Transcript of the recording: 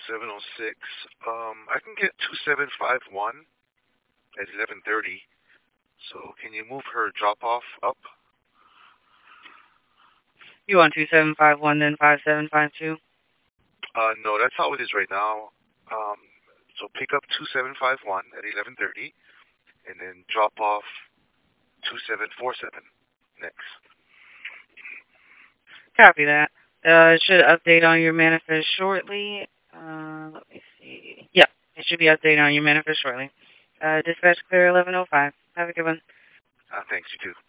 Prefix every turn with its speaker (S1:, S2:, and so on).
S1: 706. I can get 2751 at 11:30. So can you move her drop off up?
S2: You want 2751 then 5752?
S1: No, that's how it is right now. So pick up 2751 at 11:30, and then drop off 2747 next.
S2: Copy that. It should update on your manifest shortly. Let me see. Yep, it should be updated on your manifest shortly. Dispatch clear 1105. Have a good one.
S1: Thanks, you too.